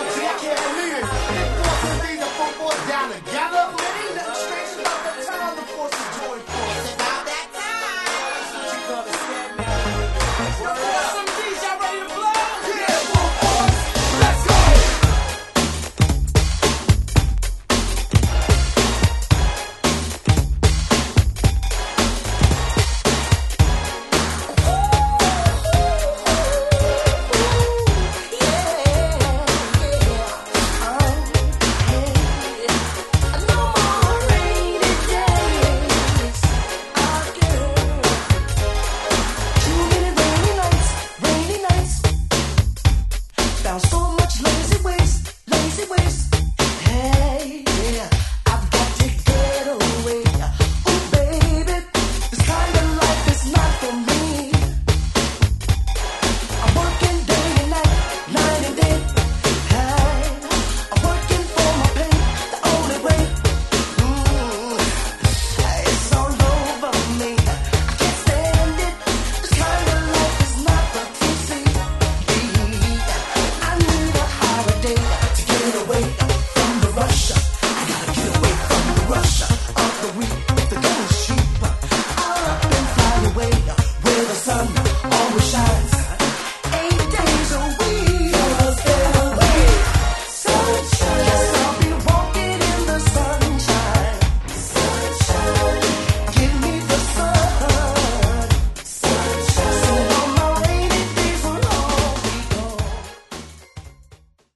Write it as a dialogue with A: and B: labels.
A: See, I can't believe it. Big forces need the full force down together. Man, ain't nothing strange about the time the forces join forces. It's about that time. That's what you gonna say, man. Word up. Some G's, y'all ready to blow? Yeah, full force. Let's go.
B: Bounce